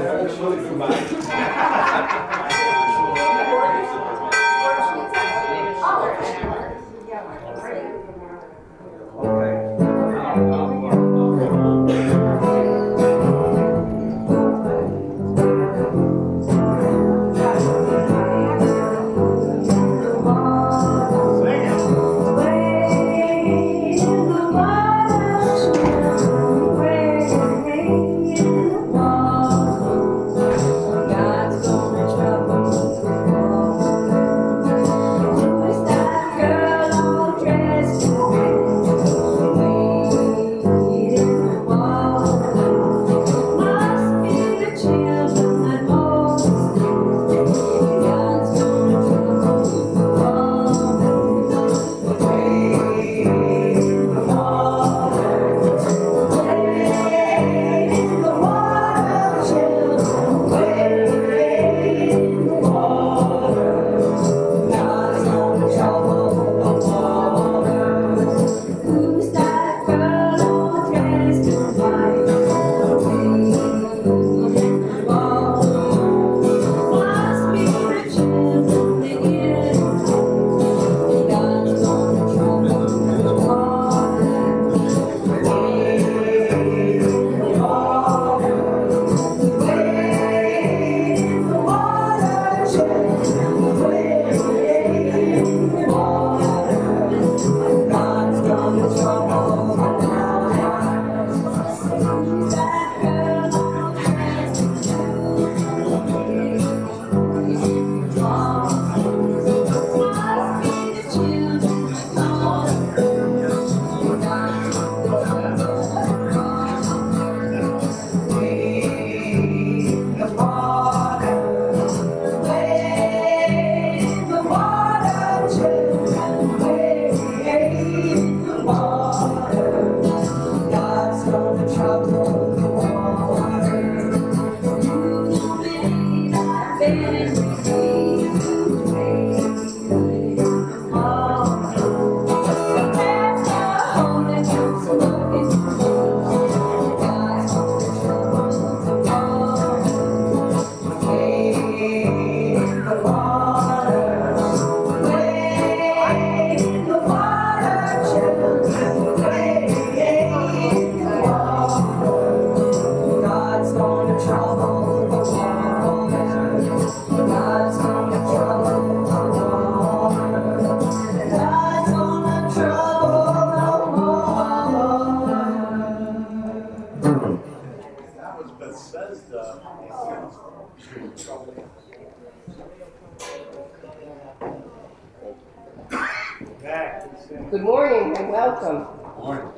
Good morning and welcome. Good morning.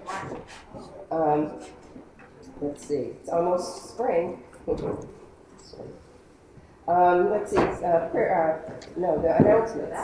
Let's see, it's almost spring. Let's see, the announcements.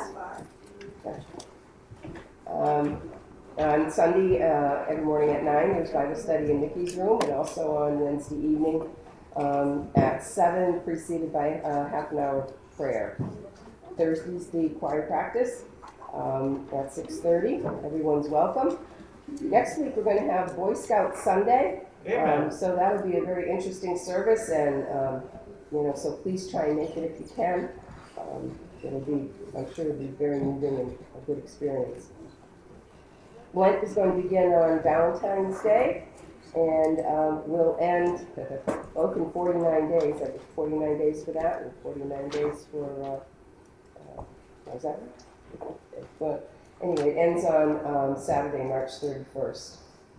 On Sunday, every morning at 9, there's Bible study in Nikki's room, and also on Wednesday evening at 7, preceded by half an hour prayer. Thursday's the choir practice at 6:30. Everyone's welcome. Next week, we're going to have Boy Scout Sunday. So that'll be a very interesting service, and so please try and make it if you can. I'm sure it'll be very moving and a good experience. Lent is going to begin on Valentine's Day, and we'll end both in 49 days. I think 49 days for that, and 49 days for, how's that? But anyway, it ends on Saturday, March 31st.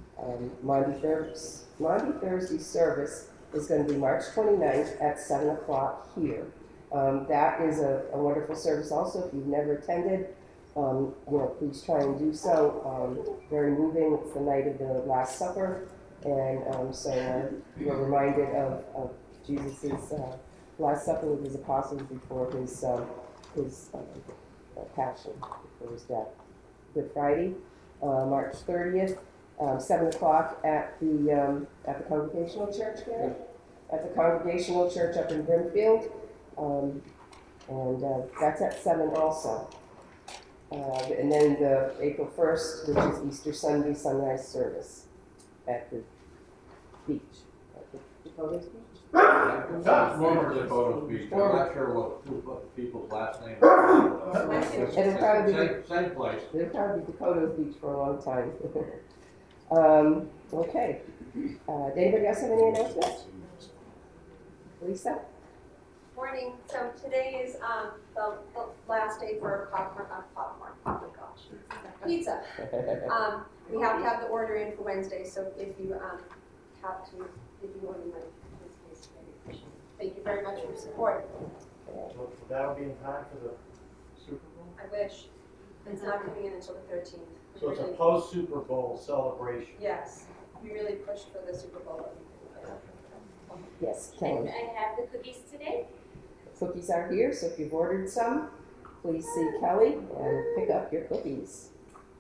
Maundy Thursday service is going to be March 29th at 7 o'clock here. That is a wonderful service also. If you've never attended, please try and do so. Very moving. It's the night of the Last Supper, and so we're reminded of Jesus' Last Supper with his apostles before his passion, before his death. Good Friday, March 30th, 7 o'clock at the Congregational Church, Gary? At the Congregational Church up in Brimfield, and that's at 7 also. And then the April 1st, which is Easter Sunday sunrise service at the beach. At the Dakota's beach? That's former Dakota Beach. I'm not sure what the people's last name is. It'll probably be, Same place. it'll probably be Dakota's Beach for a long time. Okay. Did anybody else have any announcements? Lisa? Morning. So today is the last day for popcorn. Oh my gosh, pizza. We have to have the order in for Wednesday. So if you have to, if you order money, please maybe. Thank you very much for your support. So that'll be in time for the Super Bowl? I wish. It's not coming in until the 13th. So it's a post-Super Bowl celebration. Yes, we really pushed for the Super Bowl. Yes, And Kelly. I have the cookies today. Cookies are here, so if you've ordered some, please see Kelly and pick up your cookies.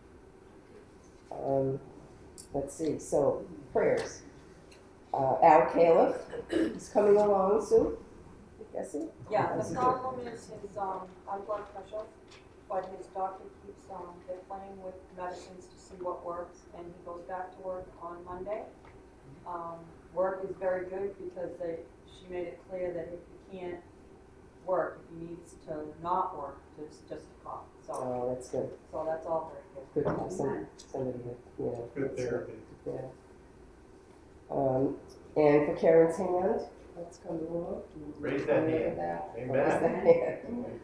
Let's see, so prayers. Al Califf is coming along soon, I'm guessing? Yeah, the problem is his high blood pressure, but his doctor keeps, they're playing with medicines to see what works, and he goes back to work on Monday. Work is very good because she made it clear that if he can't work, if he needs to not work, it's just a cough. So, Oh, that's good. so that's all very good. Good to have somebody with, Good therapy. Yeah. And for Karen's hand, that's coming along. Raise that hand. Raise that Amen. hand.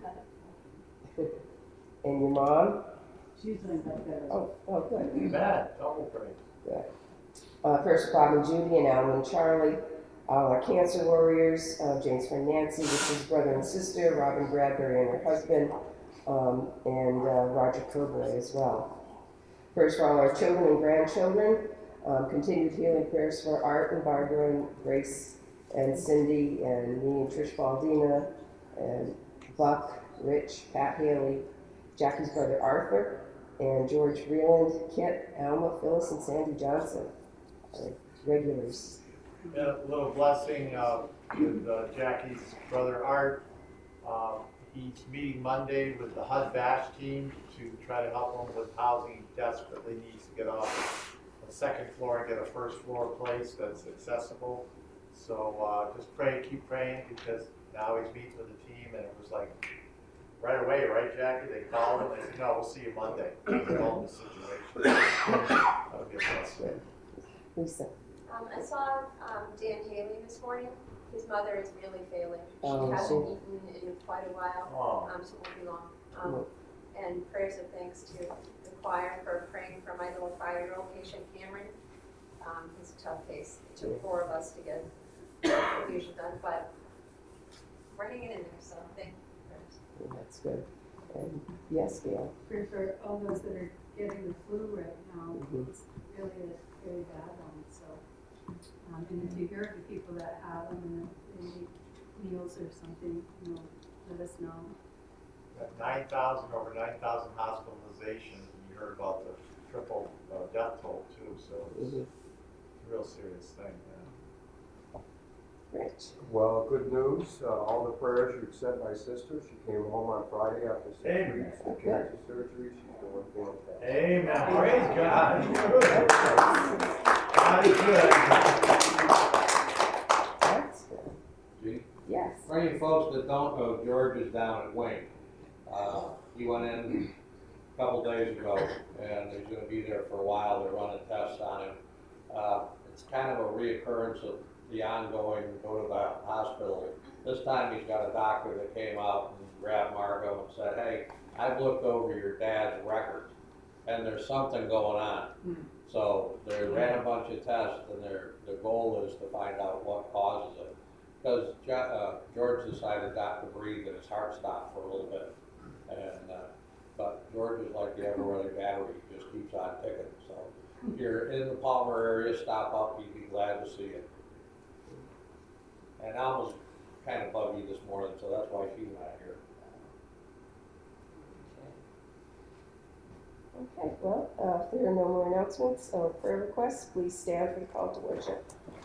And your mom? She's doing better. Oh, good. Amen. Double praise. Good. First, Bob and Judy and Alan and Charlie, all our cancer warriors, James friend Nancy with his brother and sister, Robin Bradbury and her husband, and Roger Kilroy as well. First, for all our children and grandchildren, continued healing prayers for Art and Barbara and Grace and Cindy and me and Trish Baldina and Buck, Rich, Pat Haley, Jackie's brother Arthur, and George Vreeland, Kit, Alma, Phyllis, and Sandy Johnson. Regulars. And a little blessing with Jackie's brother Art. He's meeting Monday with the HUD Bash team to try to help him with housing. He desperately needs to get off the second floor and get a first floor place that's accessible. So just pray, keep praying, because now he's meeting with the team, and it was like right away, right, Jackie? They called him. They said, "No, we'll see you Monday." Tell him the situation. That'll be a blessing. Lisa. I saw Dan Haley this morning. His mother is really failing. She Oh, hasn't eaten in quite a while, Oh. so it won't be long. And prayers of thanks to the choir for praying for my little 5-year-old patient, Cameron. He's a tough case. It took 4 of us to get the infusion done, but we're hanging in there, so thank you. That's good. And yes, Gail. Pray for all those that are getting the flu right now. Mhm. It's really a very bad one. So, and if you hear of the people that have them and they need meals or something, let us know. Got 9,000, over 9,000 hospitalizations, and you heard about the triple death toll too, so it's a real serious thing. Rich. Well, good news. All the prayers you sent my sister. She came home on Friday after 6 Amen. weeks of cancer surgery. She's doing fantastic. Amen. Praise God. God is good. That's good. Gee. Yes. For any folks that don't know, George is down at Wing. He went in a couple days ago, and he's going to be there for a while. They're running tests on him. It's kind of a reoccurrence of the ongoing go to the hospital. This time he's got a doctor that came out and grabbed Margot and said, "Hey, I've looked over your dad's records, and there's something going on." So they ran a bunch of tests, and their goal is to find out what causes it. Because George decided not to breathe, and his heart stopped for a little bit. And but George is like the ever-running battery; he just keeps on ticking. So if you're in the Palmer area, stop up. You'd be glad to see it. And Alma's kind of buggy this morning, so that's why she's not here. Okay, well, if there are no more announcements or prayer requests, please stand for the call to worship.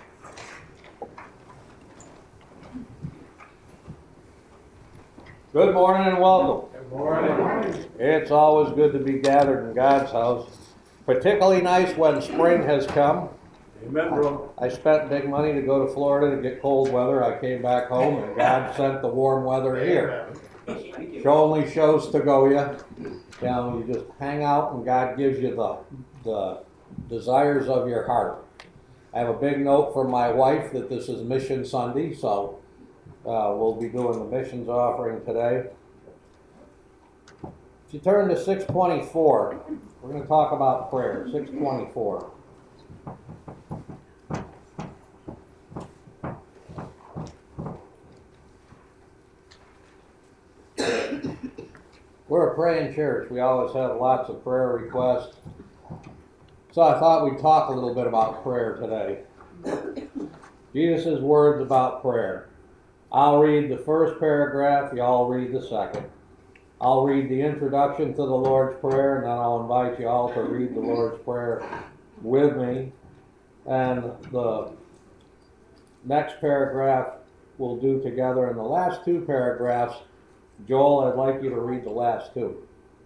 Good morning and welcome. Good morning. It's always good to be gathered in God's house. Particularly nice when spring has come. Amen, bro. I spent big money to go to Florida to get cold weather. I came back home and God sent the warm weather here. Only shows to go you. You know, you just hang out and God gives you the desires of your heart. I have a big note from my wife that this is Mission Sunday, so we'll be doing the missions offering today. If you turn to 624, we're going to talk about prayer. 624. We're a praying church. We always have lots of prayer requests. So I thought we'd talk a little bit about prayer today. Jesus' words about prayer. I'll read the first paragraph, y'all read the second. I'll read the introduction to the Lord's Prayer, and then I'll invite you all to read the Lord's Prayer with me. And the next paragraph we'll do together. And the last two paragraphs, Joel, I'd like you to read the last two.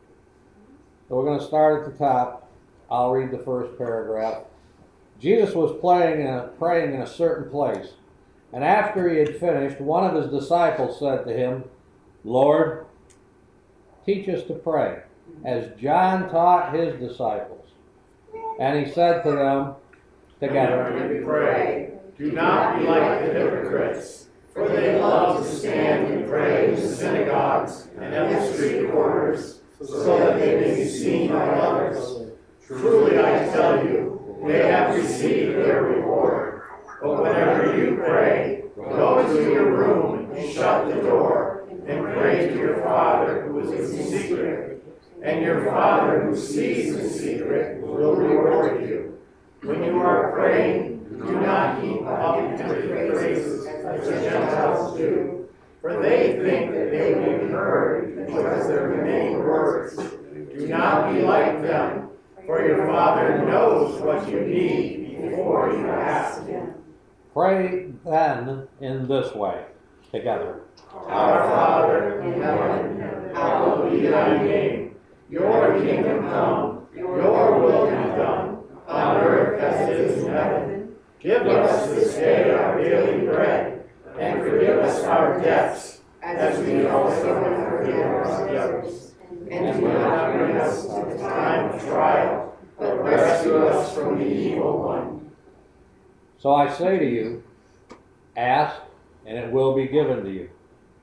So we're going to start at the top. I'll read the first paragraph. Jesus was praying in a certain place. And after he had finished, one of his disciples said to him, Lord, teach us to pray, as John taught his disciples. And he said to them, together, Pray. Do not be like the hypocrites, for they love to stand and pray in the synagogues and at the street corners, so that they may be seen by others. Truly I tell you, they have received their reward. But whenever you pray, go into your room and shut the door, and pray to your Father who is in secret. And your Father who sees in secret will reward you. When you are praying, do not heap up empty phrases as the Gentiles do, for they think that they will be heard because of their many words. Do not be like them, for your Father knows what you need before you ask Him. Pray then in this way, together. Our Father in heaven, hallowed be thy name. Your kingdom come, your will be done, on earth as it is in heaven. Give us this day our daily bread, and forgive us our debts, as we also forgive our debtors. And do not bring us to the time of trial, but rescue us from the evil one. So I say to you, ask, and it will be given to you.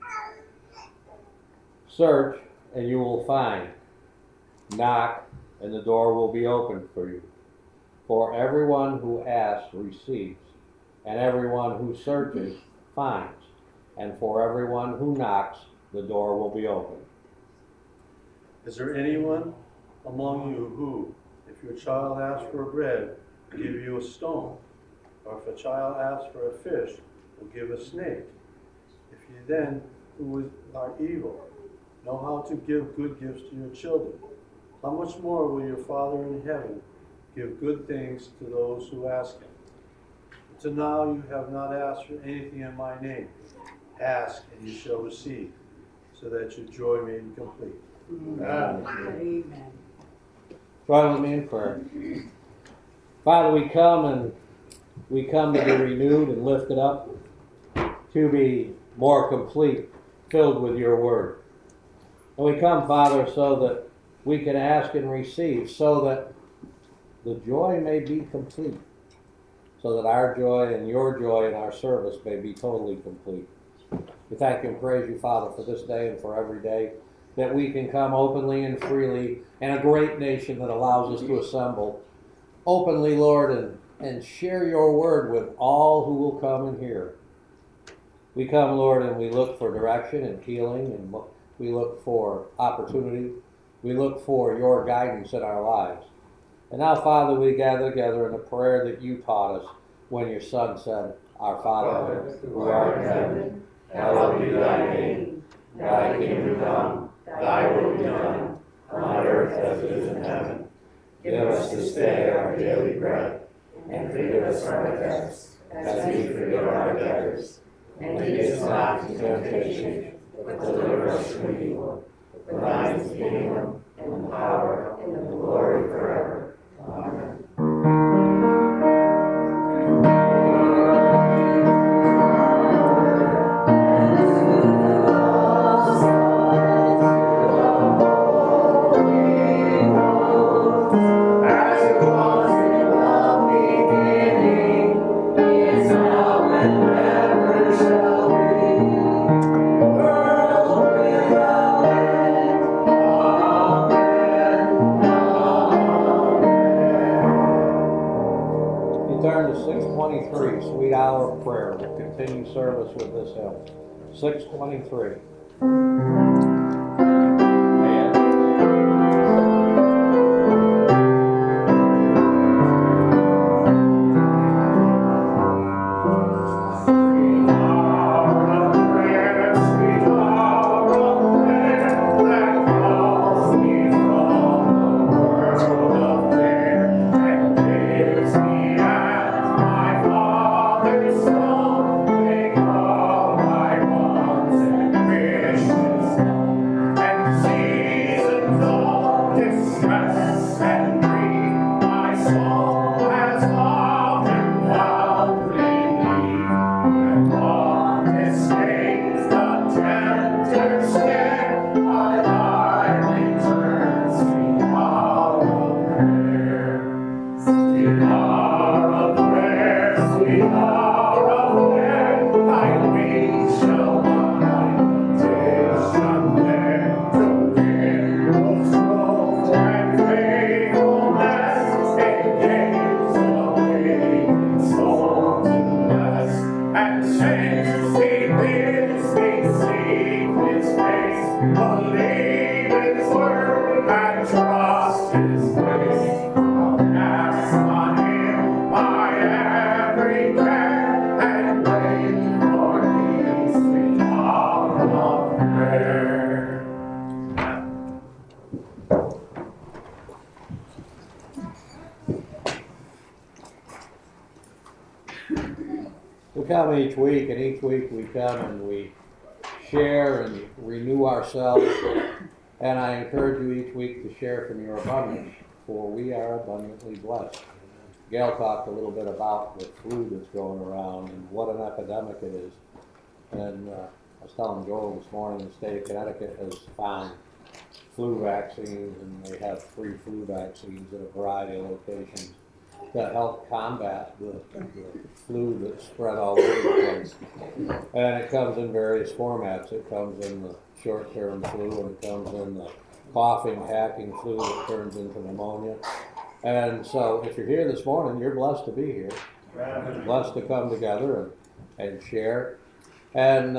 Search, and you will find. Knock, and the door will be opened for you. For everyone who asks receives, and everyone who searches finds, and for everyone who knocks, the door will be opened. Is there anyone among you who, if your child asks for bread, will give you a stone? Or if a child asks for a fish, will give a snake? If you then, who are evil, know how to give good gifts to your children, how much more will your Father in heaven give good things to those who ask him? Until now you have not asked for anything in my name. Ask, and you shall receive, so that your joy may be complete. Amen. Join with me in prayer. Father, we come to be renewed and lifted up, to be more complete, filled with your word. And we come, Father, so that we can ask and receive, so that the joy may be complete, so that our joy and your joy in our service may be totally complete. We thank you and praise you, Father, for this day and for every day, that we can come openly and freely, and a great nation that allows us to assemble openly, Lord, and share your word with all who will come and hear. We come, Lord, and we look for direction and healing, and we look for opportunity. We look for your guidance in our lives. And now, Father, we gather together in the prayer that you taught us when your Son said, Our Father, who art in heaven, hallowed be thy name. Thy kingdom come, thy will be done, on earth as it is in heaven. Give us this day our daily bread, and forgive us our debts, as we forgive our debtors. And lead us not into temptation, but deliver us from evil. For thine is the kingdom, and the power, and the glory forever. Amen. continue service with this hymn. 623. We come each week, and each week we come and we share and renew ourselves. And I encourage you each week to share from your abundance, for we are abundantly blessed. Gail talked a little bit about the flu that's going around and what an epidemic it is. And I was telling Joel this morning, the state of Connecticut has found flu vaccines, and they have free flu vaccines at a variety of locations to help combat the flu that's spread all over the place. And it comes in various formats. It comes in the short-term flu, and it comes in the coughing, hacking flu that turns into pneumonia. And so if you're here this morning, you're blessed to be here. You're blessed to come together and share. And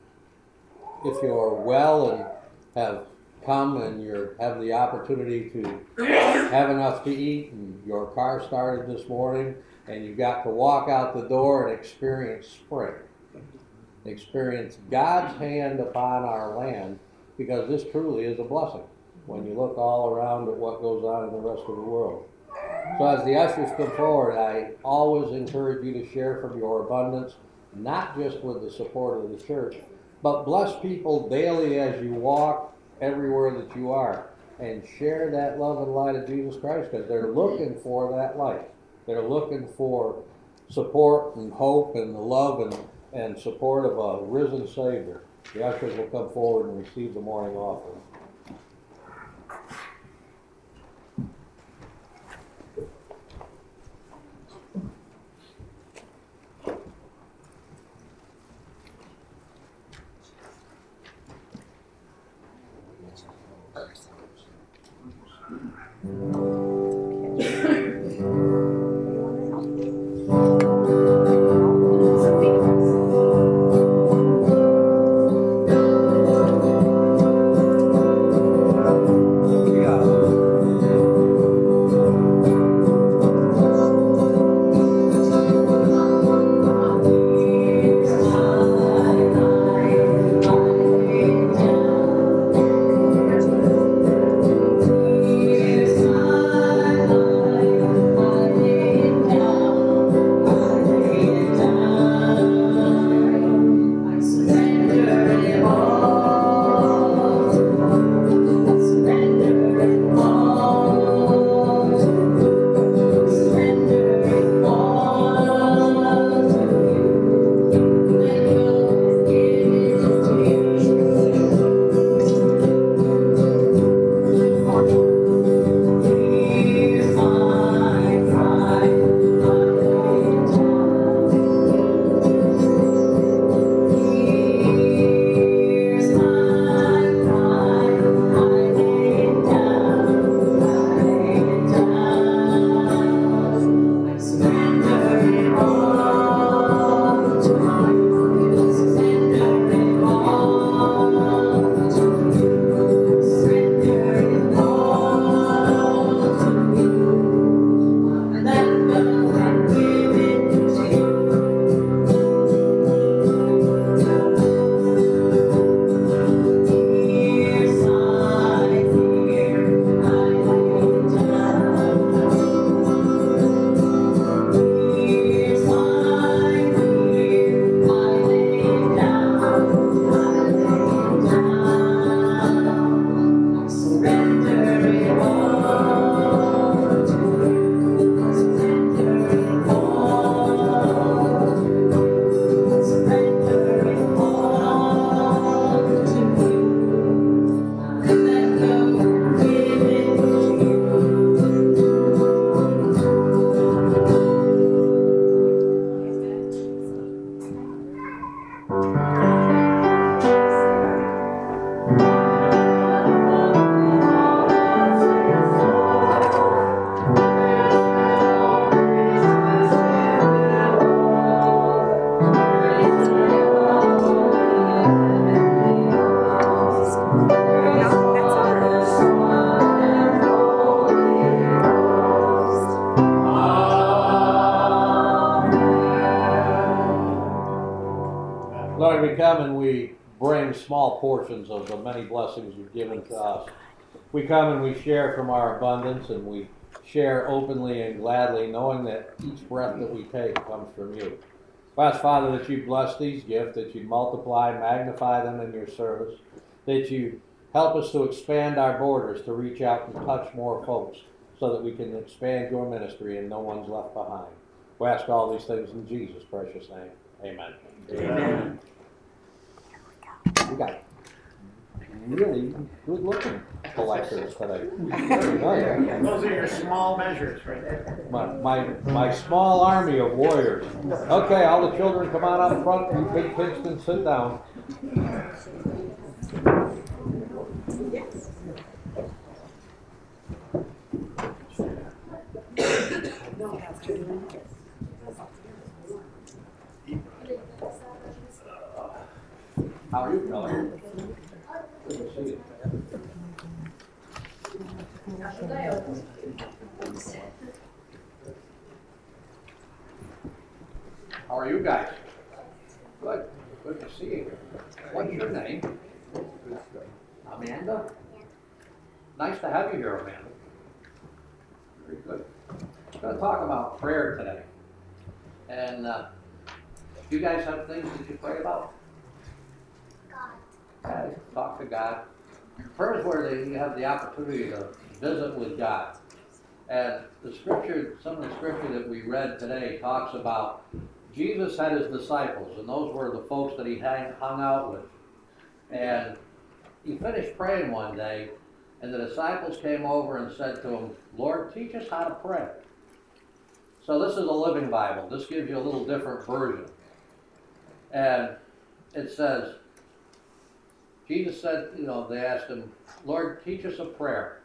if you're well and have come and you have the opportunity to have enough to eat, and your car started this morning, and you got to walk out the door and experience spring, experience God's hand upon our land, because this truly is a blessing when you look all around at what goes on in the rest of the world. So as the ushers come forward, I always encourage you to share from your abundance, not just with the support of the church, but bless people daily as you walk everywhere that you are, and share that love and light of Jesus Christ, because they're looking for that light. They're looking for support and hope and the love and support of a risen Savior. The ushers will come forward and receive the morning offering. Yes. bring small portions of the many blessings you've given to us. We come and we share from our abundance, and we share openly and gladly, knowing that each breath that we take comes from you. I ask, Father, that you bless these gifts, that you multiply, magnify them in your service, that you help us to expand our borders, to reach out and touch more folks, so that we can expand your ministry and no one's left behind. We ask all these things in Jesus' precious name. Amen. Amen. We got really good-looking collectors today. Very good. Those are your small measures right there. My small army of warriors. Okay, all the children come on up front. You big Kingston, sit down. How are you, Kelly? Good to see you. How are you guys? Good. Good to see you. What's your name? Amanda? Nice to have you here, Amanda. Very good. I'm going to talk about prayer today. And you guys have things that you pray about? God. Talk to God. Prayer is where you have the opportunity to visit with God. And the scripture, some of the scripture that we read today talks about Jesus had his disciples, and those were the folks that he hung out with. And he finished praying one day, and the disciples came over and said to him, Lord, teach us how to pray. So this is a Living Bible. This gives you a little different version. And it says, Jesus said, they asked him, Lord, teach us a prayer.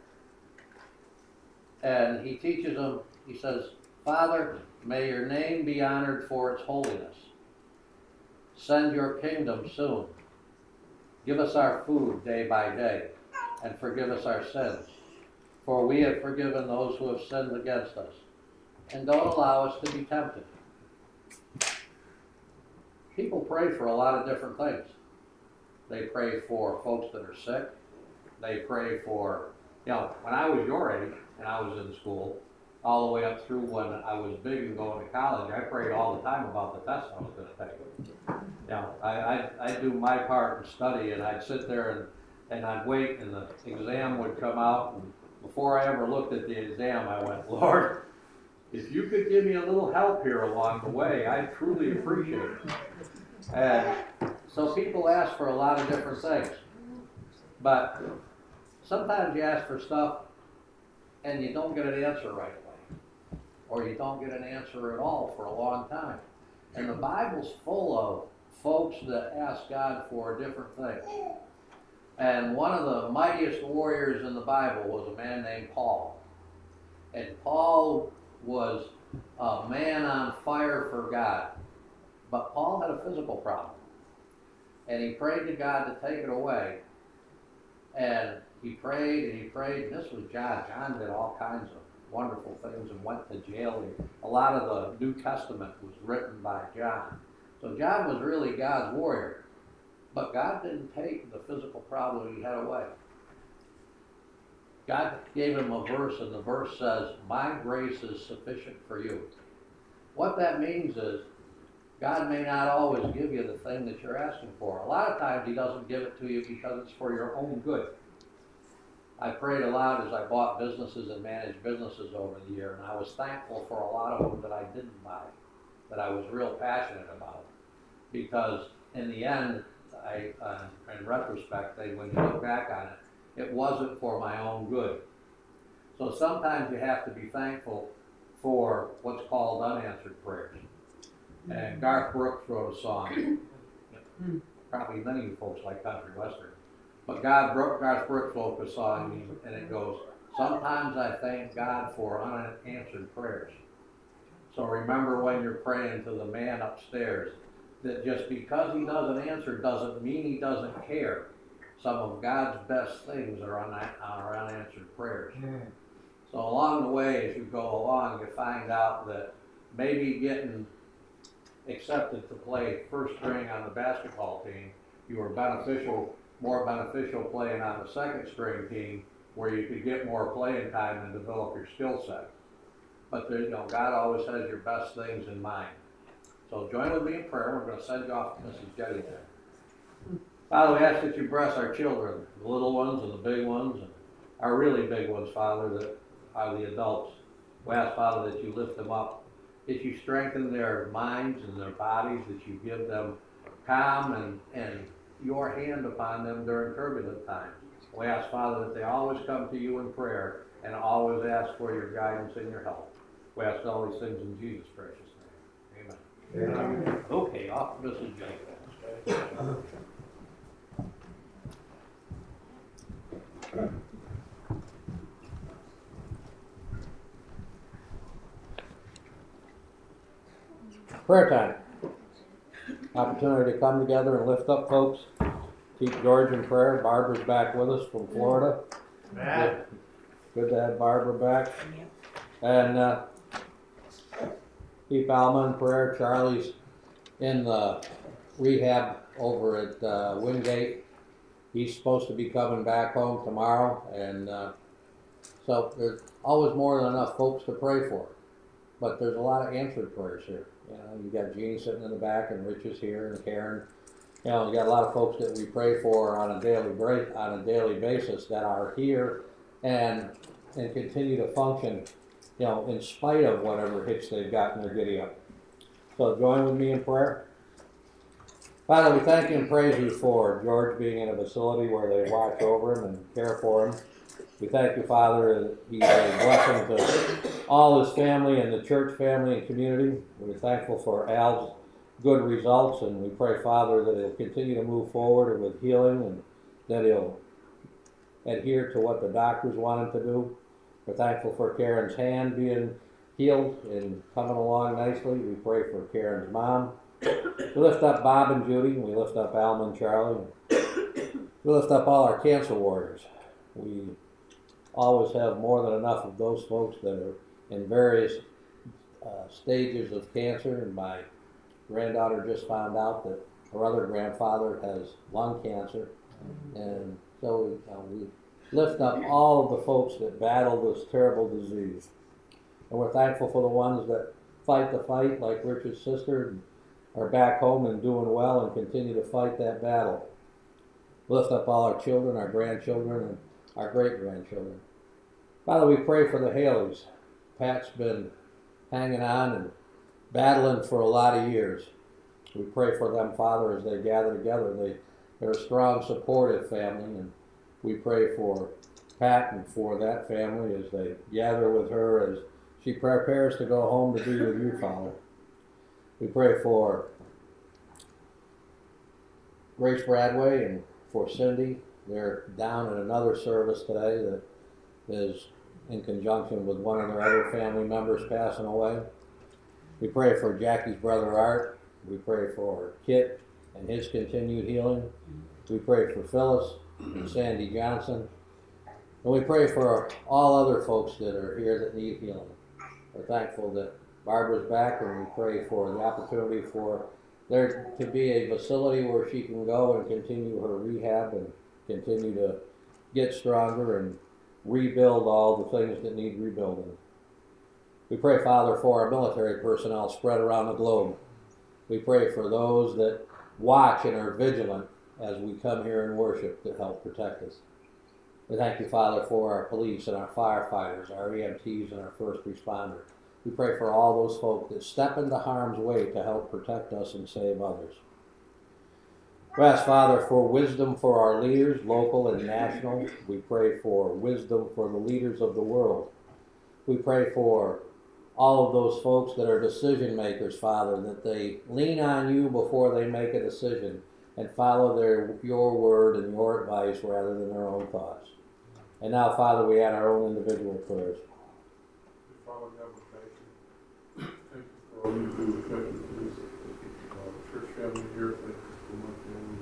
And he teaches them, he says, Father, may your name be honored for its holiness. Send your kingdom soon. Give us our food day by day, and forgive us our sins. For we have forgiven those who have sinned against us. And don't allow us to be tempted. People pray for a lot of different things. They pray for folks that are sick. They pray for, when I was your age and I was in school, all the way up through when I was big and going to college, I prayed all the time about the test I was going to take. I'd do my part and study, and I'd sit there and I'd wait, and the exam would come out. And before I ever looked at the exam, I went, Lord, if you could give me a little help here along the way, I'd truly appreciate it. And so people ask for a lot of different things. But sometimes you ask for stuff and you don't get an answer right away. Or you don't get an answer at all for a long time. And the Bible's full of folks that ask God for different things. And one of the mightiest warriors in the Bible was a man named Paul. And Paul was a man on fire for God. But Paul had a physical problem. And he prayed to God to take it away. And he prayed and he prayed. And this was John. John did all kinds of wonderful things and went to jail. A lot of the New Testament was written by John. So John was really God's warrior. But God didn't take the physical problem he had away. God gave him a verse, and the verse says, my grace is sufficient for you. What that means is, God may not always give you the thing that you're asking for. A lot of times he doesn't give it to you because it's for your own good. I prayed aloud as I bought businesses and managed businesses over the year, and I was thankful for a lot of them that I didn't buy, that I was real passionate about. Because in the end, in retrospect, when you look back on it, it wasn't for my own good. So sometimes you have to be thankful for what's called unanswered prayers. And Garth Brooks wrote a song. Probably many of you folks like country western. But Garth Brooks wrote a song, and it goes, sometimes I thank God for unanswered prayers. So remember when you're praying to the man upstairs, that just because he doesn't answer doesn't mean he doesn't care. Some of God's best things are unanswered prayers. So along the way, as you go along, you find out that maybe getting accepted to play first string on the basketball team, you were more beneficial playing on the second string team where you could get more playing time and develop your skill set. But God always has your best things in mind. So join with me in prayer. We're going to send you off to Mrs. Jetty there. Father, we ask that you bless our children, the little ones and the big ones, and our really big ones, Father, that are the adults. We ask, Father, that you lift them up, that you strengthen their minds and their bodies, that you give them calm and your hand upon them during turbulent times. We ask, Father, that they always come to you in prayer and always ask for your guidance and your help. We ask all these things in Jesus' precious name. Amen. Amen. Okay, off to Mrs. Jenkins. Prayer time. Opportunity to come together and lift up folks. Keep George in prayer. Barbara's back with us from Florida. Good to have Barbara back. And keep Alma in prayer. Charlie's in the rehab over at Wingate. He's supposed to be coming back home tomorrow. And so there's always more than enough folks to pray for. But there's a lot of answered prayers here. You got Jeannie sitting in the back, and Rich is here, and Karen. You got a lot of folks that we pray for on a daily basis that are here and continue to function, in spite of whatever hits they've got in their giddy up. So join with me in prayer. Father, we thank you and praise you for George being in a facility where they watch over him and care for him. We thank you, Father, that he's a blessing to all his family and the church family and community. We're thankful for Al's good results, and we pray, Father, that he'll continue to move forward with healing and that he'll adhere to what the doctors want him to do. We're thankful for Karen's hand being healed and coming along nicely. We pray for Karen's mom. We lift up Bob and Judy. We lift up Alma and Charlie. We lift up all our cancer warriors. We always have more than enough of those folks that are in various stages of cancer, and my granddaughter just found out that her other grandfather has lung cancer, and so we lift up all of the folks that battle this terrible disease, and we're thankful for the ones that fight the fight, like Richard's sister, and are back home and doing well and continue to fight that battle. Lift up all our children, our grandchildren, and our great-grandchildren. Father, we pray for the Haleys. Pat's been hanging on and battling for a lot of years. We pray for them, Father, as they gather together. They're a strong, supportive family, and we pray for Pat and for that family as they gather with her as she prepares to go home to be with you, Father. We pray for Grace Bradway and for Cindy. They're down at another service today that is in conjunction with one of their other family members passing away. We pray for Jackie's brother Art. We pray for Kit and his continued healing. We pray for Phyllis and Sandy Johnson. And we pray for all other folks that are here that need healing. We're thankful that Barbara's back, and we pray for the opportunity for there to be a facility where she can go and continue her rehab and continue to get stronger and rebuild all the things that need rebuilding. We pray, Father, for our military personnel spread around the globe. We pray for those that watch and are vigilant as we come here and worship to help protect us. We thank you, Father, for our police and our firefighters, our EMTs and our first responders. We pray for all those folk that step into harm's way to help protect us and save others. We ask, Father, for wisdom for our leaders, local and national. We pray for wisdom for the leaders of the world. We pray for all of those folks that are decision makers, Father, that they lean on you before they make a decision and follow your word and your advice rather than their own thoughts. And now, Father, we add our own individual prayers. Father, God, thank you for all you do. Thank you for this church family here. Thank you for my family.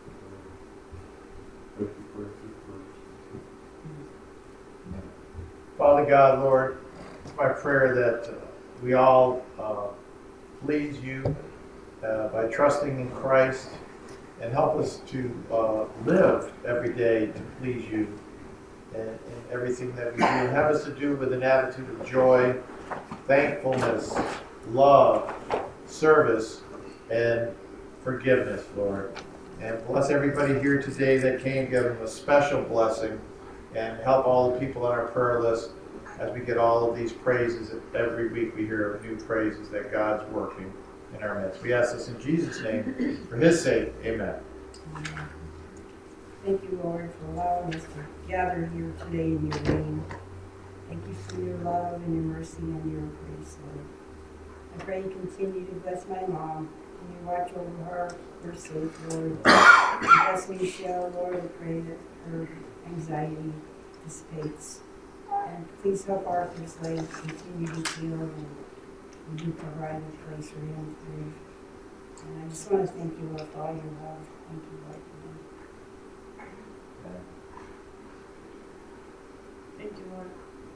Thank you for your prayers. Father God, Lord, it's my prayer that we all please you by trusting in Christ and help us to live every day to please you in everything that we do. Have us to do with an attitude of joy, thankfulness, love, service, and forgiveness, Lord. And bless everybody here today that came, give them a special blessing, and help all the people on our prayer list as we get all of these praises. Every week we hear of new praises that God's working in our midst. We ask this in Jesus' name, for his sake, amen. Thank you, Lord, for allowing us to gather here today in your name. Thank you for your love and your mercy and your grace, Lord. I pray you continue to bless my mom and you watch over her safe, Lord. Bless Michelle, Lord. I pray that her anxiety dissipates. And please help Arthur's leg continue to heal and you provide a place for him to live. And I just want to thank you, Lord, for all your love. Thank you, Lord, for them. Thank you, Lord.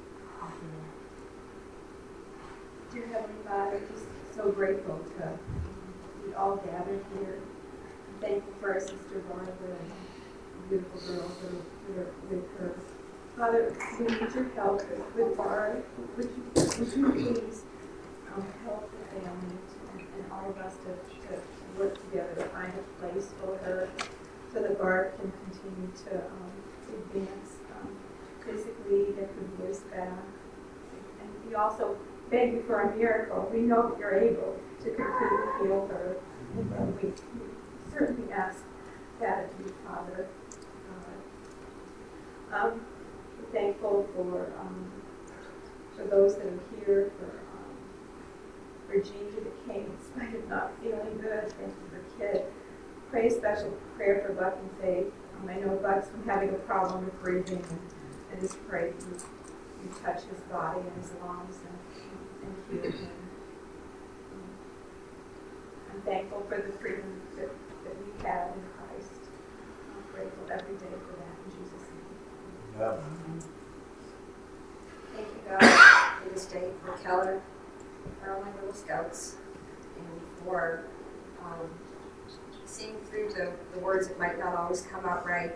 Dear Heavenly Father, just so grateful to be all gathered here. I'm thankful for our sister Barbara and the beautiful girls that are with her. Father, we need your help with Barbara. Would you please help the family and all of us to work together to find a place for her so that Barbara can continue to advance physically, get her voice back. And we also beg you for a miracle. We know that you're able to completely heal her. And we certainly ask that of you, Father. We're thankful for those that are here, for Gigi that came in spite of not feeling good. Thank you for Kid. Pray a special prayer for Buck and Faith. I know Buck's been having a problem with breathing, and just pray you touch his body and his lungs and heal him. I'm thankful for the freedom that we have in Christ. I'm grateful every day for that in Jesus' name. Yeah. Thank you, God, for this day, for Keller, for all my little scouts, and for seeing through the words that might not always come out right,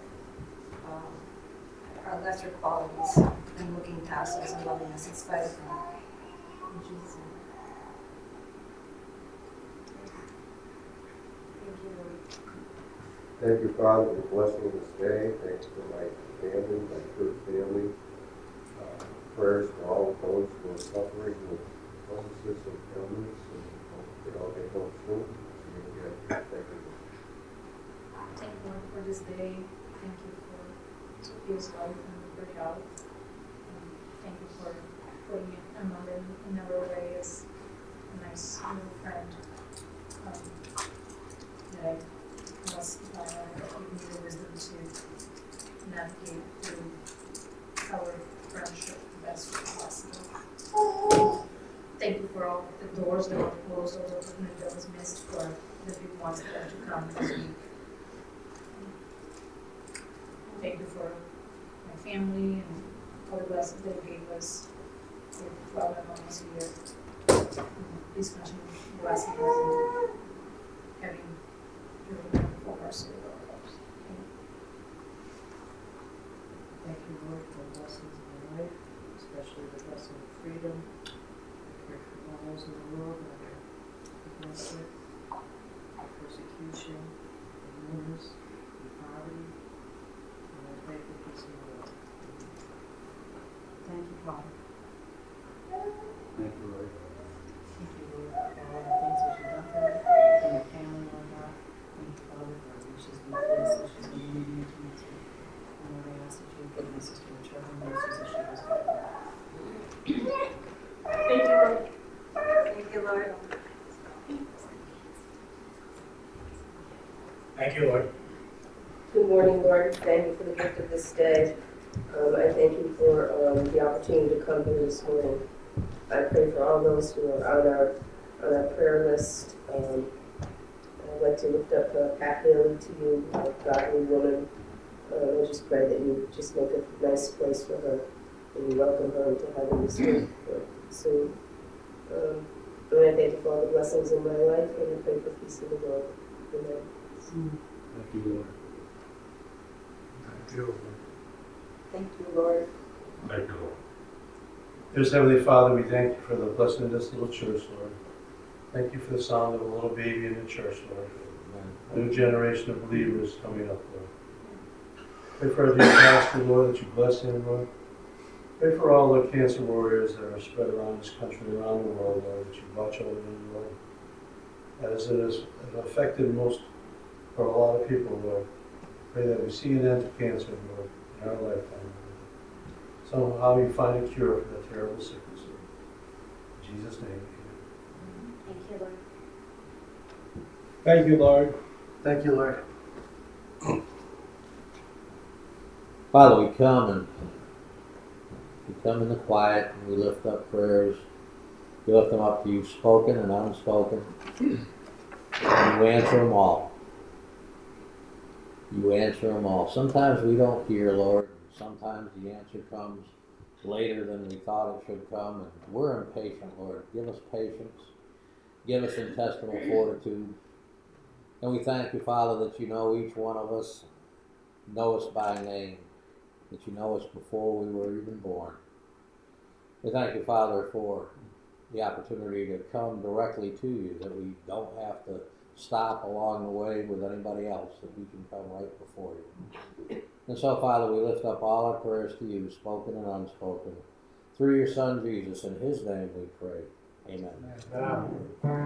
our lesser qualities, and looking past us and loving us in spite of them. In Jesus' name. Thank you, Lord. Thank you, Father, for blessing this day. Thank you for my family, my church family. Prayers for all those who are suffering with illnesses and illness, and hope they all get home soon. Thank you. Thank you, Lord, for this day. Thank you for Sophia's life and for health. Thank you for putting a mother in our way as a nice new friend that I must give me the wisdom to navigate through our friendship the best way possible. Thank you for all the doors that were closed, all the opportunity that was missed for the people wants them to come this week. Thank you for my family and all the blessings that you gave us while my mom was here. Please continue blessing us and having your wonderful mercy with our lives. Thank you, Lord, for the blessings of my life, especially the blessing of freedom. I pray for all those in the world that are aggressive, persecution, illness, and poverty. And I pray for peace in the world. Thank you, Father. Thank you, Lord. Thank you, Lord, for all the things that you've done for me, for my family, Lord God. Thank you, Father, for our wishes and prayers that she's been leading me to me too. And Lord, I ask that you would give my sister a traveling mercies as she goes back. Thank you, Lord. Thank you, Lord. Thank you, Lord. Good morning, Lord. Thank you for the gift of this day. I thank you for the opportunity to come here this morning. I pray for all those who are on our prayer list. I'd like to lift up Pat Bailey to you, a godly woman. I just pray that you just make a nice place for her and you welcome her into heaven this week soon. And I thank you for all the blessings in my life, and I pray for peace in the world. Amen. soon. Thank you, Lord. Thank you, Lord. Thank you, Lord. Thank you, Lord. Dear Heavenly Father, we thank you for the blessing of this little church, Lord. Thank you for the sound of a little baby in the church, Lord. A new generation of believers coming up, Lord. Pray for our dear pastor, Lord, that you bless him, Lord. Pray for all the cancer warriors that are spread around this country, around the world, Lord, that you watch over them, Lord. As it has affected most, for a lot of people, Lord. Pray that we see an end to cancer, Lord, in our lifetime, Lord. Somehow you find a cure for that terrible sickness, Lord. In Jesus' name, amen. Thank you, Lord. Thank you, Lord. Thank you, Lord. Father, we come in the quiet and we lift up prayers. We lift them up to you, spoken and unspoken. And you answer them all. You answer them all. Sometimes we don't hear, Lord. Sometimes the answer comes later than we thought it should come. And we're impatient, Lord. Give us patience. Give us intestinal fortitude. And we thank you, Father, that you know each one of us, know us by name, that you know us before we were even born. We thank you, Father, for the opportunity to come directly to you, that we don't have to stop along the way with anybody else, that we can come right before you. And so, Father, we lift up all our prayers to you, spoken and unspoken, through your Son, Jesus. In his name we pray. Amen.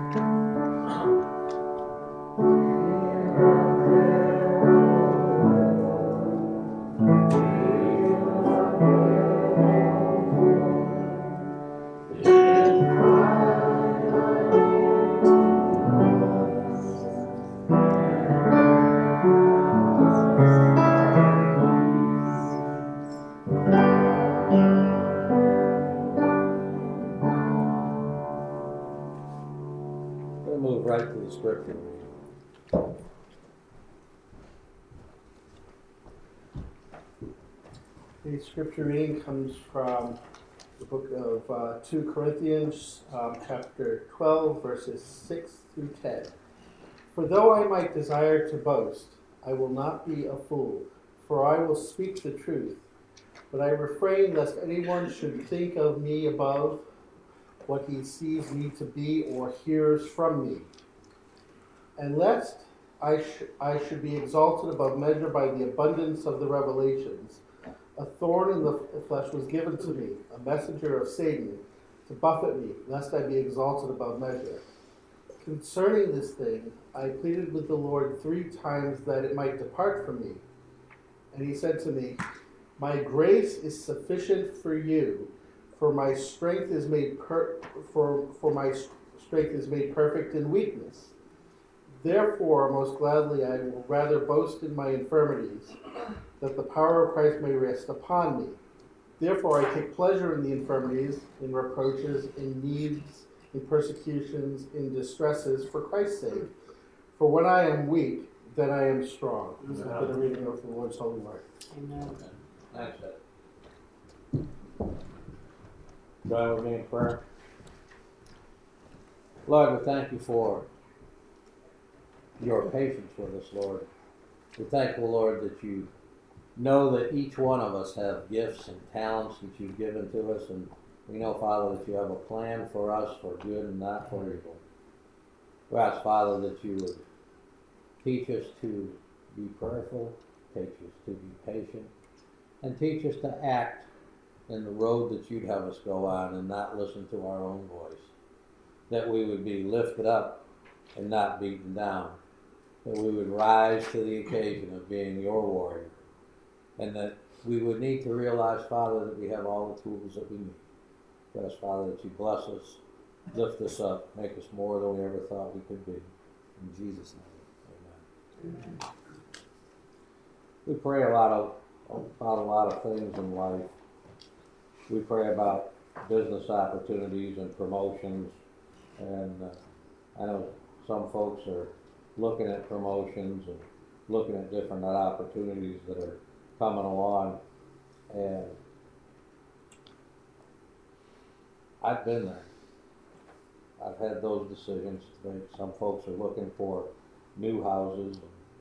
We'll move right to the scripture reading. The scripture reading comes from the book of 2 Corinthians, chapter 12, verses 6 through 10. For though I might desire to boast, I will not be a fool, for I will speak the truth. But I refrain lest anyone should think of me above what he sees me to be or hears from me, and lest I should be exalted above measure by the abundance of the revelations. A thorn in the flesh was given to me, a messenger of Satan, to buffet me, lest I be exalted above measure. Concerning this thing, I pleaded with the Lord 3 times that it might depart from me. And he said to me, my grace is sufficient for you, for my strength is made perfect in weakness. Therefore, most gladly I will rather boast in my infirmities, that the power of Christ may rest upon me. Therefore I take pleasure in the infirmities, in reproaches, in needs, in persecutions, in distresses, for Christ's sake. For when I am weak, then I am strong. This is the reading of the Lord's holy word. Amen. Thanks, Ed. Join with me in prayer. Lord, we thank you for your patience with us, Lord. We're thankful, Lord, that you know that each one of us have gifts and talents that you've given to us, and we know, Father, that you have a plan for us for good and not for evil. We ask, Father, that you would teach us to be prayerful, teach us to be patient, and teach us to act in the road that you'd have us go on and not listen to our own voice. That we would be lifted up and not beaten down. That we would rise to the occasion of being your warrior. And that we would need to realize, Father, that we have all the tools that we need. We ask, Father, that you bless us, lift us up, make us more than we ever thought we could be. In Jesus' name, amen. Amen. We pray about a lot of things in life. We pray about business opportunities and promotions, and I know some folks are looking at promotions and looking at different opportunities that are coming along, and I've been there. I've had those decisions to make. Some folks are looking for new houses, and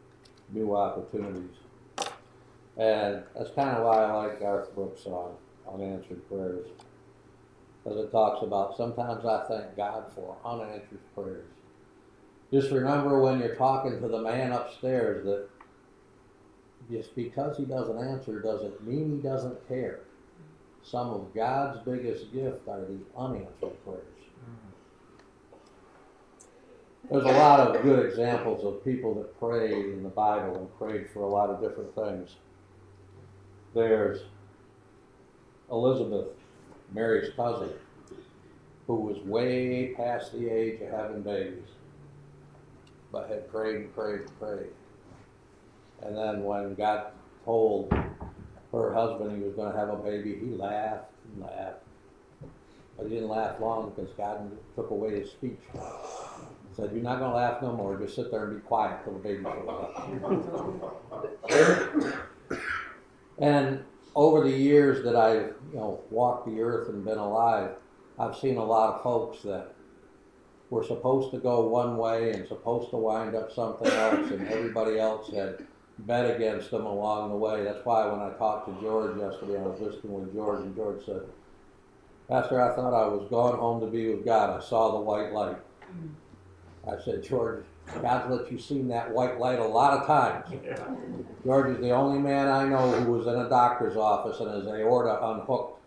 new opportunities. And that's kind of why I like Garth Brooks' song, Unanswered Prayers. Because it talks about, sometimes I thank God for unanswered prayers. Just remember when you're talking to the man upstairs that just because he doesn't answer doesn't mean he doesn't care. Some of God's biggest gifts are the unanswered prayers. There's a lot of good examples of people that prayed in the Bible and prayed for a lot of different things. There's Elizabeth, Mary's cousin, who was way past the age of having babies, but had prayed and prayed and prayed. And then when God told her husband he was going to have a baby, he laughed and laughed. But he didn't laugh long because God took away his speech. He said, "You're not going to laugh no more. Just sit there and be quiet till the baby shows up." And over the years that I've walked the earth and been alive, I've seen a lot of folks that were supposed to go one way and supposed to wind up something else, and everybody else had bet against them along the way. That's why when I talked to George yesterday, I was visiting with George, and George said, "Pastor, I thought I was going home to be with God. I saw the white light." I said, "George, God's let you see that white light a lot of times." George is the only man I know who was in a doctor's office and his aorta unhooked.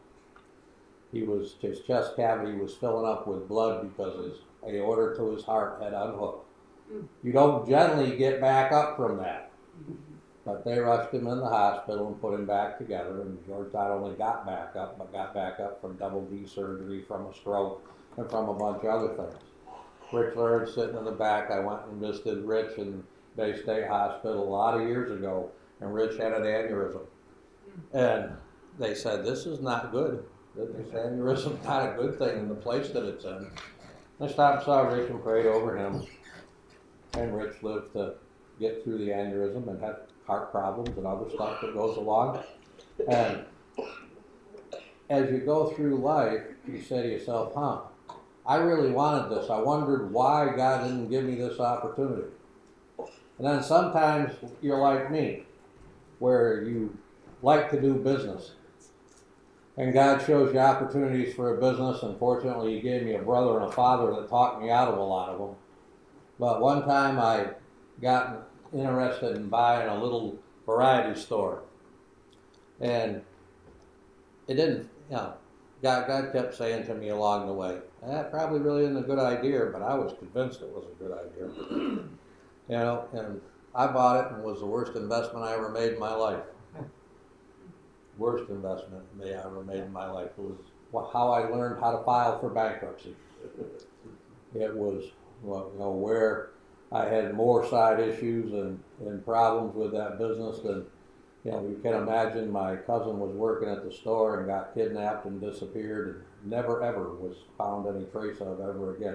His chest cavity was filling up with blood because his aorta to his heart had unhooked. You don't generally get back up from that. But they rushed him in the hospital and put him back together, and George not only got back up, but got back up from double D surgery, from a stroke, and from a bunch of other things. Rich Lawrence sitting in the back. I went and visited Rich in Bay State Hospital a lot of years ago, and Rich had an aneurysm. And they said, "This is not good. This aneurysm is not a good thing in the place that it's in." I stopped and saw Rich and prayed over him. And Rich lived to get through the aneurysm and had heart problems and other stuff that goes along. And as you go through life, you say to yourself, I really wanted this. I wondered why God didn't give me this opportunity. And then sometimes you're like me, where you like to do business. And God shows you opportunities for a business. Unfortunately, He gave me a brother and a father that talked me out of a lot of them. But one time I got interested in buying a little variety store. And it didn't, God kept saying to me along the way, "That probably really isn't a good idea," but I was convinced it was a good idea. And I bought it, and it was the worst investment I ever made in my life. Worst investment I ever made in my life. It was how I learned how to file for bankruptcy. It was where I had more side issues and problems with that business than, you can imagine. My cousin was working at the store and got kidnapped and disappeared and never ever was found any trace of ever again.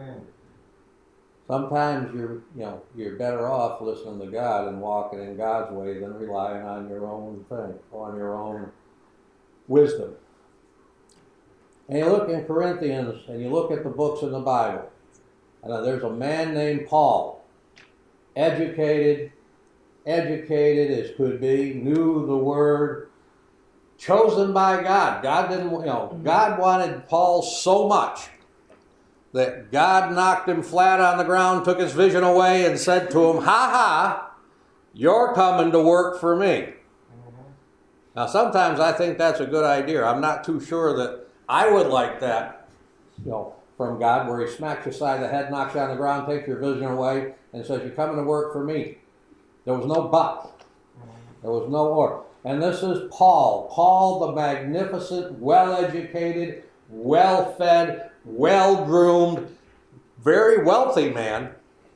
Sometimes you're better off listening to God and walking in God's way than relying on your own thing, on your own wisdom. And you look in Corinthians and you look at the books in the Bible, and there's a man named Paul, educated as could be, knew the word, chosen by God. God wanted Paul so much that God knocked him flat on the ground, took his vision away, and said to him, "Ha, you're coming to work for me." Now, sometimes I think that's a good idea. I'm not too sure that I would like that, from God, where He smacks you side of the head, knocks you on the ground, takes your vision away, and says, "You're coming to work for me." There was no but. There was no or. And this is Paul the magnificent, well-educated, well-fed, well-groomed, very wealthy man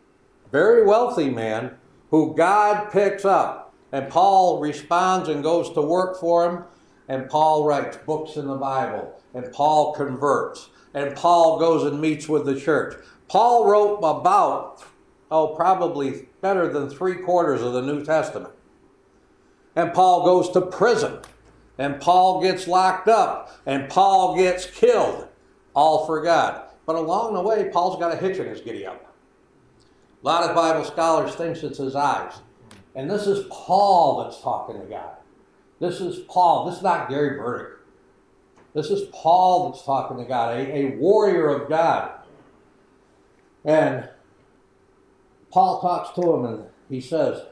who God picks up. And Paul responds and goes to work for Him, and Paul writes books in the Bible, and Paul converts, and Paul goes and meets with the church. Paul wrote about, probably better than 3/4 of the New Testament. And Paul goes to prison, and Paul gets locked up, and Paul gets killed, all for God. But along the way, Paul's got a hitch in his giddy up. A lot of Bible scholars think it's his eyes. And this is Paul that's talking to God. This is Paul. This is not Gary Burdick. This is Paul that's talking to God, a warrior of God. And Paul talks to him and he says,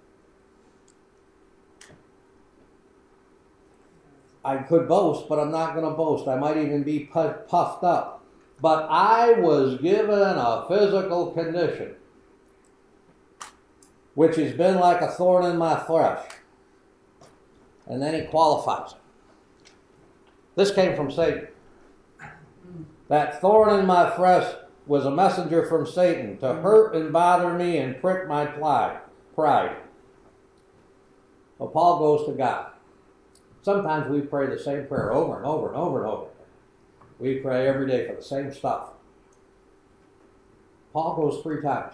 I could boast, but I'm not going to boast. I might even be puffed up. But I was given a physical condition, which has been like a thorn in my flesh. And then he qualifies it. This came from Satan. That thorn in my flesh was a messenger from Satan to hurt and bother me and prick my pride. Well, Paul goes to God. Sometimes we pray the same prayer over and over and over and over. We pray every day for the same stuff. Paul goes 3 times.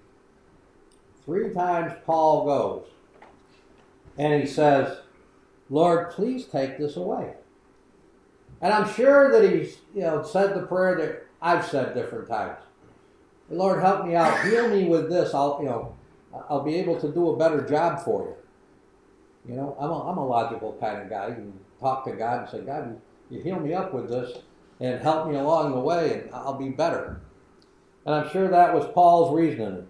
3 times Paul goes. And he says, Lord, please take this away. And I'm sure that he's said the prayer that I've said different times. Lord, help me out. Heal me with this. I'll be able to do a better job for you. You know, I'm a logical kind of guy. You can talk to God and say, God, you heal me up with this and help me along the way and I'll be better. And I'm sure that was Paul's reasoning.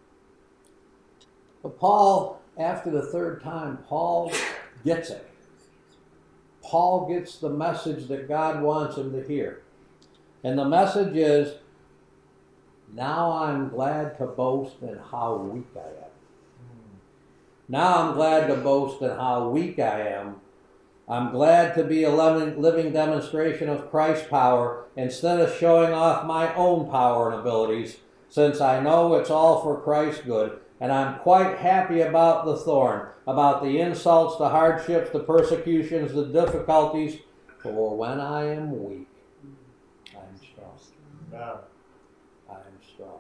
But Paul, after the 3rd time, Paul gets it. Paul gets the message that God wants him to hear. And the message is, now I'm glad to boast in how weak I am. Now I'm glad to boast in how weak I am. I'm glad to be a living demonstration of Christ's power instead of showing off my own power and abilities, since I know it's all for Christ's good. And I'm quite happy about the thorn, about the insults, the hardships, the persecutions, the difficulties. For when I am weak, I'm strong. Yeah. I'm strong.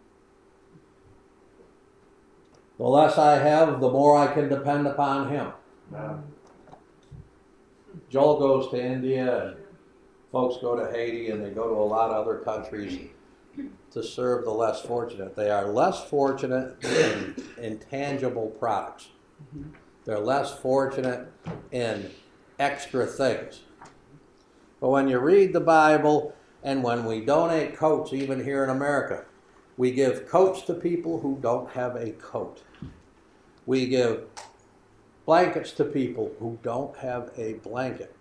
The less I have, the more I can depend upon him. Yeah. Joel goes to India, and folks go to Haiti, and they go to a lot of other countries to serve the less fortunate. They are less fortunate in intangible products. They're less fortunate in extra things. But when you read the Bible, and when we donate coats, even here in America, we give coats to people who don't have a coat. We give blankets to people who don't have a blanket.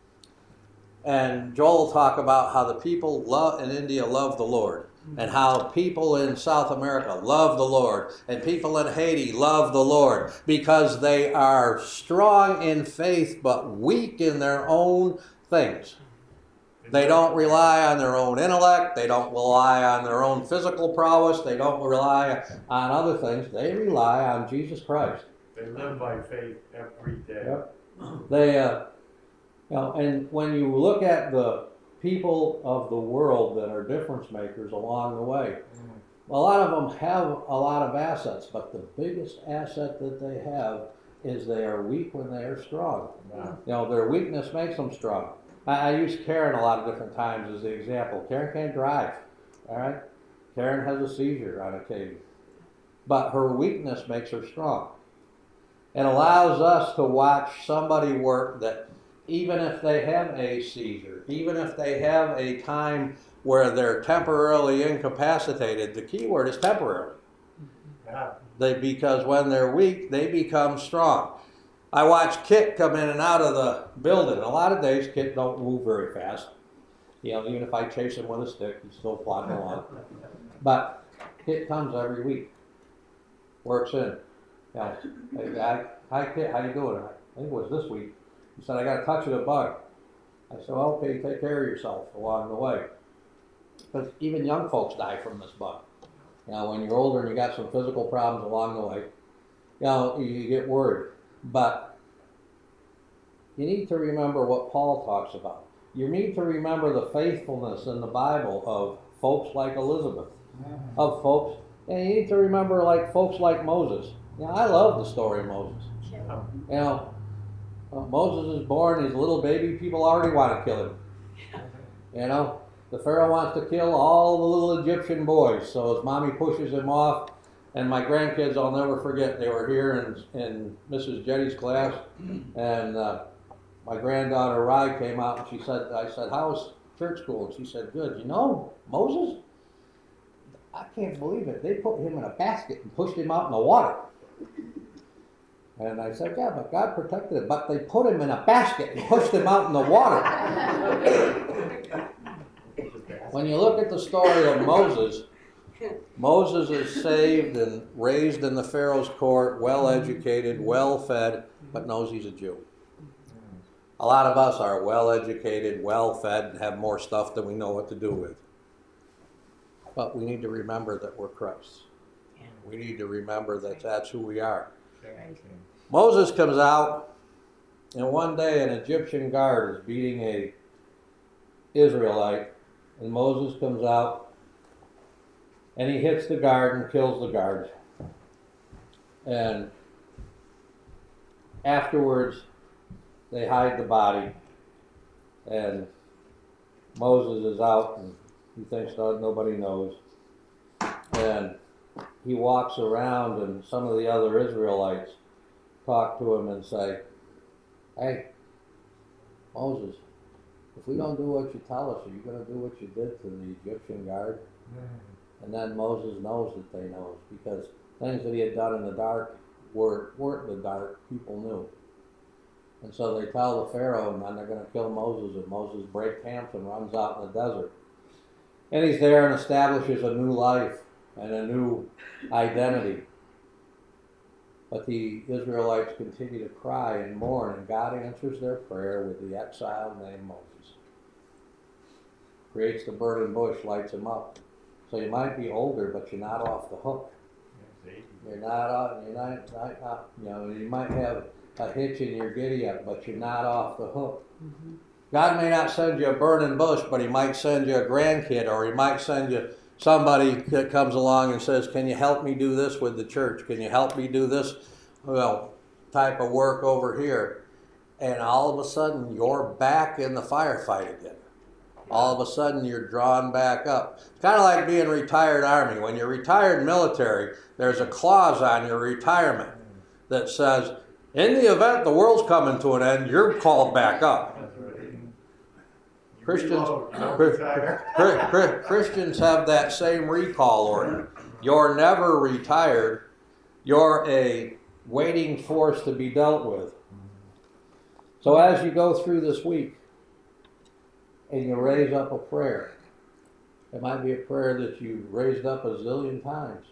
And Joel will talk about how the people in India love the Lord, and how people in South America love the Lord, and people in Haiti love the Lord, because they are strong in faith but weak in their own things. They don't rely on their own intellect. They don't rely on their own physical prowess. They don't rely on other things. They rely on Jesus Christ. They live by faith every day. Yep. They, and when you look at the people of the world that are difference makers along the way, a lot of them have a lot of assets, but the biggest asset that they have is they are weak when they are strong. Yeah. Their weakness makes them strong. I use Karen a lot of different times as the example. Karen can't drive, all right? Karen has a seizure on occasion. But her weakness makes her strong. It allows us to watch somebody work that even if they have a seizure, even if they have a time where they're temporarily incapacitated, the key word is temporary. Yeah. Because when they're weak, they become strong. I watch Kit come in and out of the building. A lot of days, Kit don't move very fast. Even if I chase him with a stick, he's still plodding along. But Kit comes every week, works in. Hey, hi Kit, how you doing? I think it was this week. He said, I got a touch of the bug. I said, well, okay, take care of yourself along the way. Because even young folks die from this bug. When you're older and you got some physical problems along the way, you get worried. But you need to remember what Paul talks about. You need to remember the faithfulness in the Bible of folks like Elizabeth, of folks, and you need to remember folks like Moses. I love the story of Moses. Moses is born, he's a little baby, people already want to kill him. The Pharaoh wants to kill all the little Egyptian boys, so his mommy pushes him off, And my grandkids, I'll never forget, they were here in Mrs. Jetty's class, and my granddaughter Rye came out and I said, how's church school? And she said, good. You know, Moses, I can't believe it. They put him in a basket and pushed him out in the water. And I said, yeah, but God protected him. But they put him in a basket and pushed him out in the water. When you look at the story of Moses, Moses is saved and raised in the Pharaoh's court, well educated, well fed, but knows he's a Jew. A lot of us are well educated, well fed, and have more stuff than we know what to do with. But we need to remember that we're Christ. We need to remember that that's who we are. Moses comes out, and one day an Egyptian guard is beating a Israelite, and Moses comes out, and he hits the guard and kills the guard. And afterwards, they hide the body, and Moses is out, and he thinks nobody knows. And he walks around, and some of the other Israelites talk to him and say, hey, Moses, if we don't do what you tell us, are you going to do what you did to the Egyptian guard? And then Moses knows that they know, because things that he had done in the dark weren't in the dark, people knew. And so they tell the Pharaoh, and then they're going to kill Moses, and Moses breaks camp and runs out in the desert. And he's there and establishes a new life and a new identity. But the Israelites continue to cry and mourn, and God answers their prayer with the exile named Moses. Creates the burning bush, lights him up. So you might be older, but you're not off the hook. You're not, you might have a hitch in your giddy up, but you're not off the hook. Mm-hmm. God may not send you a burning bush, but he might send you a grandkid, or he might send you somebody that comes along and says, can you help me do this with the church? Can you help me do this, type of work over here? And all of a sudden, you're back in the firefight again. All of a sudden, you're drawn back up. It's kind of like being retired Army. When you're retired military, there's a clause on your retirement that says, in the event the world's coming to an end, you're called back up. Christians have that same recall order. You're never retired. You're a waiting force to be dealt with. So as you go through this week and you raise up a prayer, it might be a prayer that you've raised up a zillion times.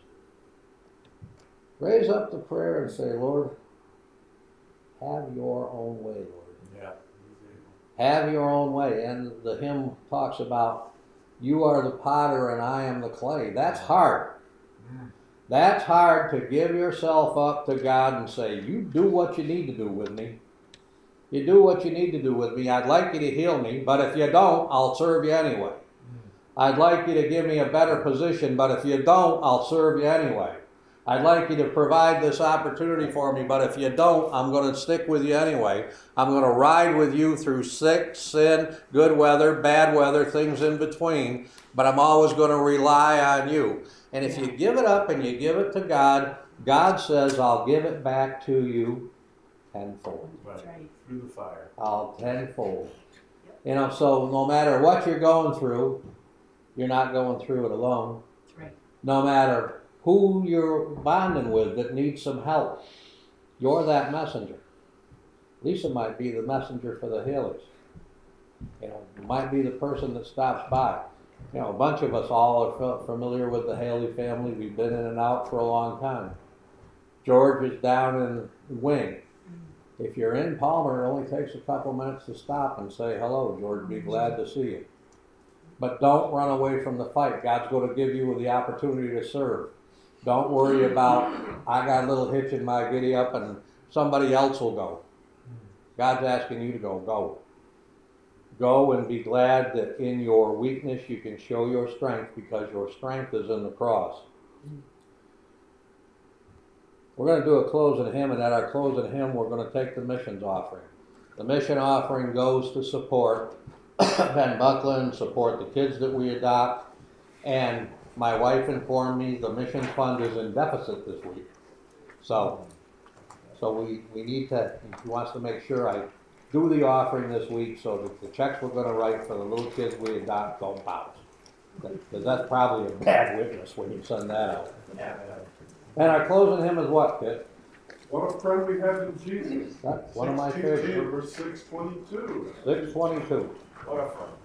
Raise up the prayer and say, Lord, have your own way, Lord. Yeah. Have your own way. And the hymn talks about, you are the potter and I am the clay. That's hard. That's hard to give yourself up to God and say, you do what you need to do with me. You do what you need to do with me. I'd like you to heal me, but if you don't, I'll serve you anyway. I'd like you to give me a better position, but if you don't, I'll serve you anyway. I'd like you to provide this opportunity for me, but if you don't, I'm going to stick with you anyway. I'm going to ride with you through sick, sin, good weather, bad weather, things in between, but I'm always going to rely on you. And if you give it up and you give it to God, God says, I'll give it back to you tenfold. Right. Through the fire. I'll tenfold. Yep. So no matter what you're going through, you're not going through it alone. That's right. No matter who you're bonding with that needs some help, you're that messenger. Lisa might be the messenger for the Haleys. Might be the person that stops by. A bunch of us all are familiar with the Haley family. We've been in and out for a long time. George is down in Wing. If you're in Palmer, it only takes a couple minutes to stop and say hello, George. Be glad to see you. But don't run away from the fight. God's going to give you the opportunity to serve. Don't worry about, I got a little hitch in my giddy up and somebody else will go. God's asking you to go. Go. Go and be glad that in your weakness you can show your strength, because your strength is in the cross. We're going to do a closing hymn, and at our closing hymn we're going to take the missions offering. The mission offering goes to support Ben Buckland, support the kids that we adopt, and my wife informed me the mission fund is in deficit this week. So we need to, he wants to make sure I do the offering this week so that the checks we're gonna write for the little kids we adopt don't bounce. Because that's probably a bad witness when you send that out. And our closing hymn is what, Kit? What a friend we have in Jesus. That's one of my favorites. Verse 622. 622. What a friend.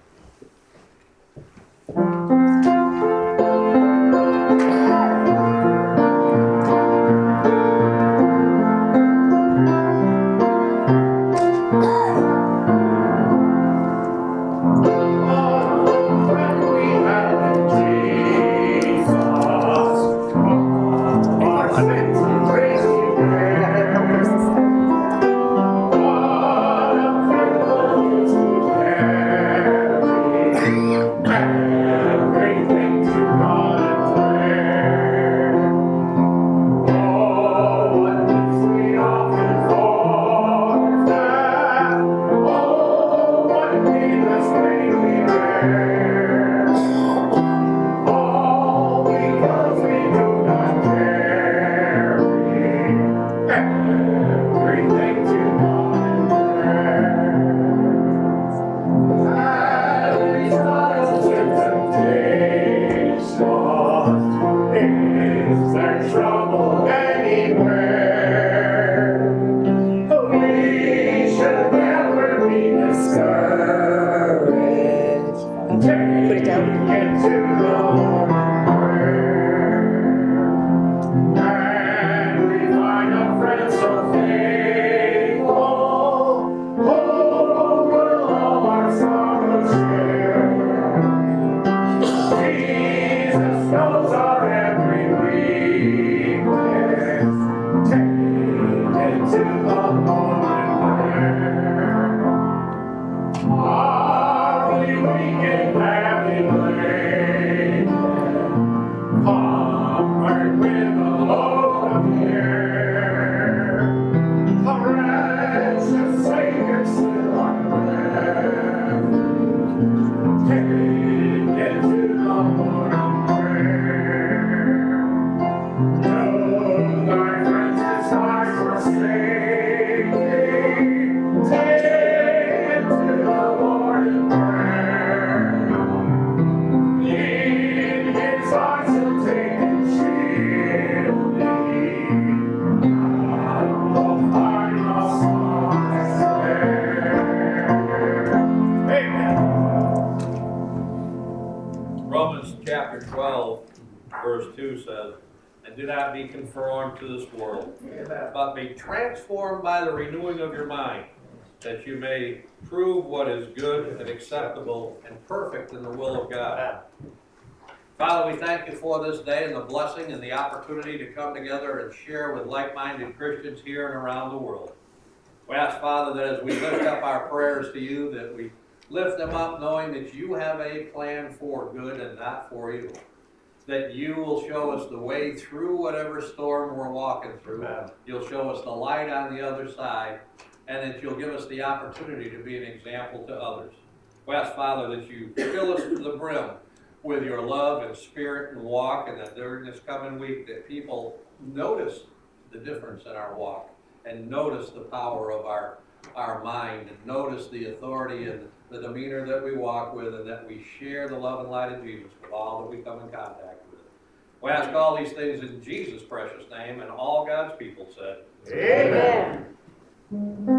But be transformed by the renewing of your mind, that you may prove what is good and acceptable and perfect in the will of God. Father, we thank you for this day and the blessing and the opportunity to come together and share with like-minded Christians here and around the world. We ask, Father, that as we lift up our prayers to you, that we lift them up knowing that you have a plan for good and not for evil. That you will show us the way through whatever storm we're walking through. You'll show us the light on the other side, and that you'll give us the opportunity to be an example to others. We ask, Father, that you fill us to the brim with your love and spirit and walk, and that during this coming week that people notice the difference in our walk, and notice the power of our mind, and notice the authority and the demeanor that we walk with, and that we share the love and light of Jesus with all that we come in contact with. We ask all these things in Jesus' precious name, and all God's people said, Amen.